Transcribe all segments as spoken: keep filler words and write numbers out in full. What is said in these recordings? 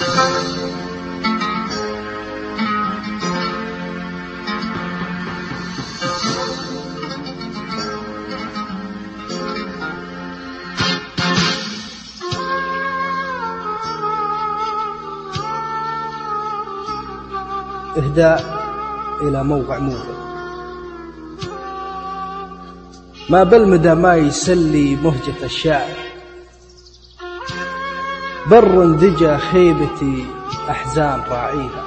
إهداء إلى موقع موفى. ما بالمدى ما يسلي مهجة الشاعر، بر دجى خيبتي أحزان راعيها.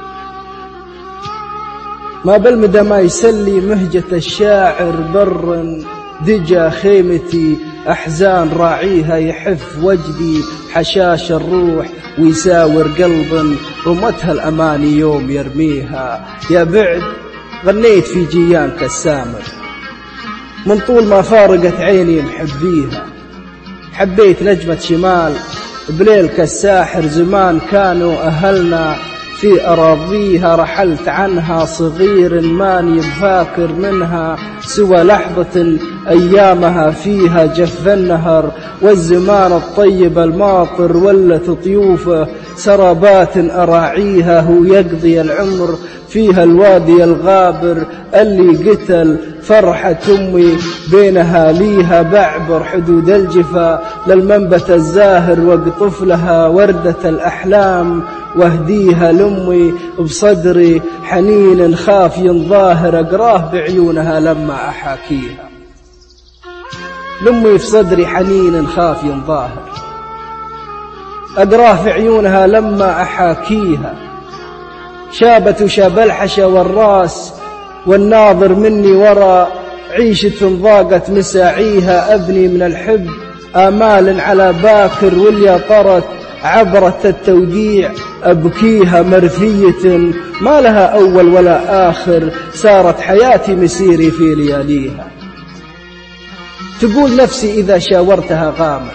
ما بالمدى ما يسلي مهجة الشاعر، بر دجى خيمتي أحزان راعيها. يحف وجدي حشاش الروح ويساور قلب رمتها الأماني يوم يرميها. يا بعد غنيت في جيانك السامر، من طول ما فارقت عيني محبيها. حبيت نجمة شمال بليلك الساحر، زمان كانوا أهلنا في أراضيها. رحلت عنها صغير ماني بفاكر منها سوى لحظة أيامها فيها. جف النهر والزمان الطيب الماطر، ولت طيوفه سرابات أراعيها. هو يقضي العمر فيها الوادي الغابر، اللي قتل فرحة أمي بينها ليها. بعبر حدود الجفا للمنبت الزاهر، واقطف لها وردة الأحلام واهديها لأمي. بصدري حنين خافي ظاهر، أقراه بعيونها لما أحاكيها. لأمي في صدري حنين خافي ظاهر، أقراه في عيونها لما أحاكيها. شابت وشاب الحشا والراس والناظر مني ورا، عيشة ضاقت مساعيها. أبني من الحب آمال على باكر، واللي طرت عبرة التوديع أبكيها. مرثية ما لها أول ولا آخر، صارت حياتي مسيري في لياليها. تقول نفسي إذا شاورتها غامر،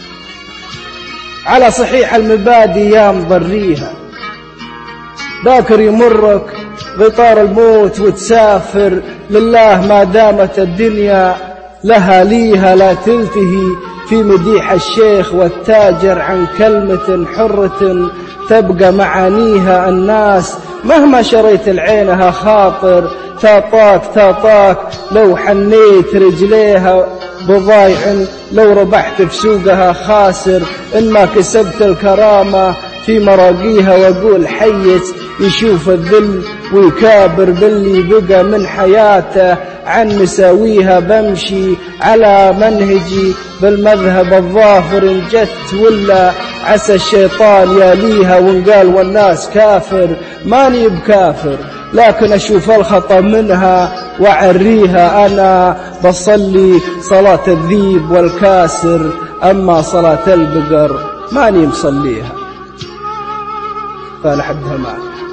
على صحيح المبادئ يا مضريها. باكر يمرك غطار الموت وتسافر، لله ما دامت الدنيا لها ليها. لا تلتهي في مديح الشيخ والتاجر عن كلمة حرة تبقى معانيها. الناس مهما شريت العينها خاطر، تاطاك تاطاك لو حنيت رجليها. بضايع لو ربحت في سوقها خاسر، إن ما كسبت الكرامة في مراقيها. وأقول حيت يشوف الذل ويكابر باللي بقى من حياته عن مساويها. بمشي على منهجي بالمذهب الظافر، إن جت ولا عسى الشيطان ياليها. وإن قال والناس كافر ماني بكافر، لكن أشوف الخطأ منها وعريها. أنا بصلي صلاة الذيب والكاسر، أما صلاة البقر ماني مصليها. فلحدها معك.